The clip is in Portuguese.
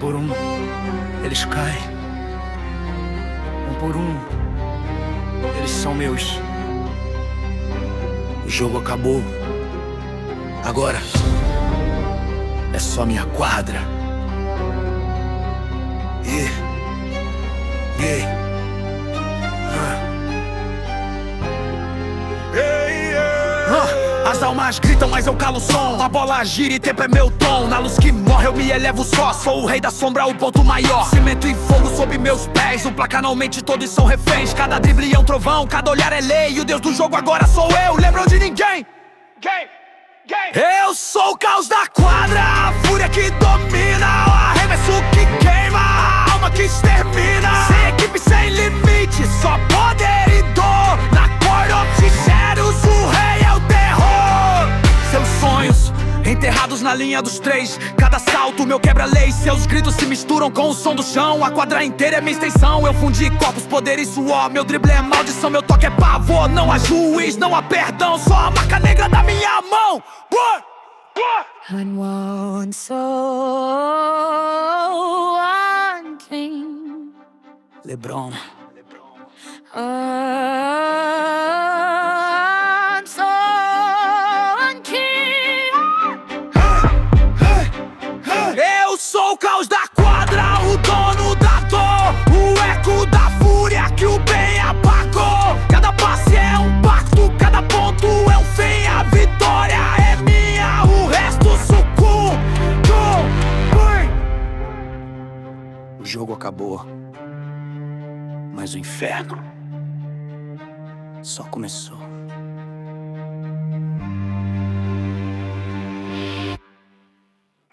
por um, eles caem. Um por um, eles são meus. O jogo acabou. Agora é só minha quadra. As almas gritam, mas eu calo o som. A bola gira e tempo é meu tom. Na luz que morre eu me elevo só. Sou o rei da sombra, o ponto maior. Cimento e fogo sob meus pés. O placar não mente, todos são reféns. Cada drible é um trovão, cada olhar é lei. O deus do jogo agora sou eu, lembram de ninguém? Eu sou o caos da quadra, a fúria que domina, o arremesso que queima, a alma que extermina. Sem equipe, sem limite, só poder e dor. Na Court of Shadows, o rei é o terror. Seus sonhos enterrados na linha dos três. Cada salto, meu quebra-leis. Seus gritos se misturam com o som do chão. A quadra inteira é minha extensão. Eu fundi corpos, poder e suor. Meu drible é maldição, meu toque é pavor. Não há juiz, não há perdão, só a marca negra da minha mão. And one so unclean, LeBron. so unclean. Eu sou o caos da quadra, o dono da dor, o eco da fúria que o bem apagou. Cada passe é um pacto, cada ponto é um fim. A vitória é minha, o resto sucumbe. O jogo acabou, mas o inferno só começou.